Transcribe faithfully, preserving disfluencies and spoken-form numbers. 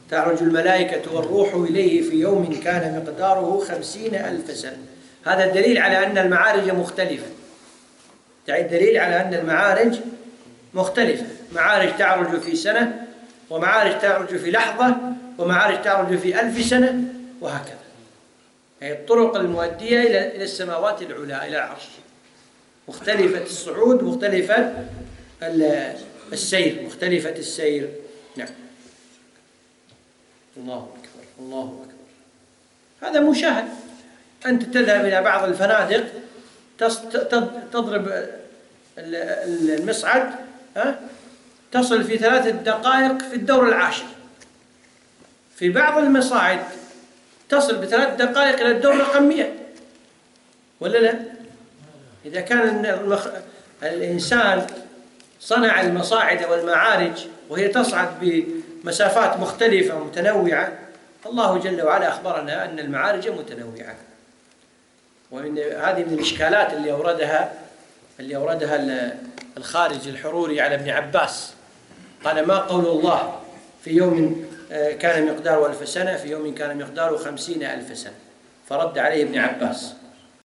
تعرج الملائكة والروح إليه في يوم كان مقداره خمسين ألف سنة. هذا الدليل على أن المعارج مختلفة، دليل على أن المعارج مختلفة، معارج تعرج في سنة، ومعارج تعرج في لحظة، ومعارج تعرج في ألف سنة، وهكذا. هي الطرق المؤدية إلى السماوات العلى، إلى العرش، مختلفة الصعود، مختلفة السير، مختلفة السير. نعم. الله أكبر، الله أكبر. هذا مشاهد. أنت تذهب إلى بعض الفنادق تضرب المصعد، تصل في ثلاثة دقائق في الدور العاشر. في بعض المصاعد تصل بثلاث دقائق إلى الدور رقم مئة، ولا لا؟ إذا كان المخ... الإنسان صنع المصاعد والمعارج وهي تصعد بمسافات مختلفة ومتنوعة، الله جل وعلا أخبرنا أن المعارج متنوعة. ومن هذه من الإشكالات اللي أوردها اللي أوردها الخارج الحروري على ابن عباس. قال: ما قول الله في يوم كان مقداره ألف سنة، في يوم كان مقداره خمسين ألف سنة؟ فرد عليه ابن عباس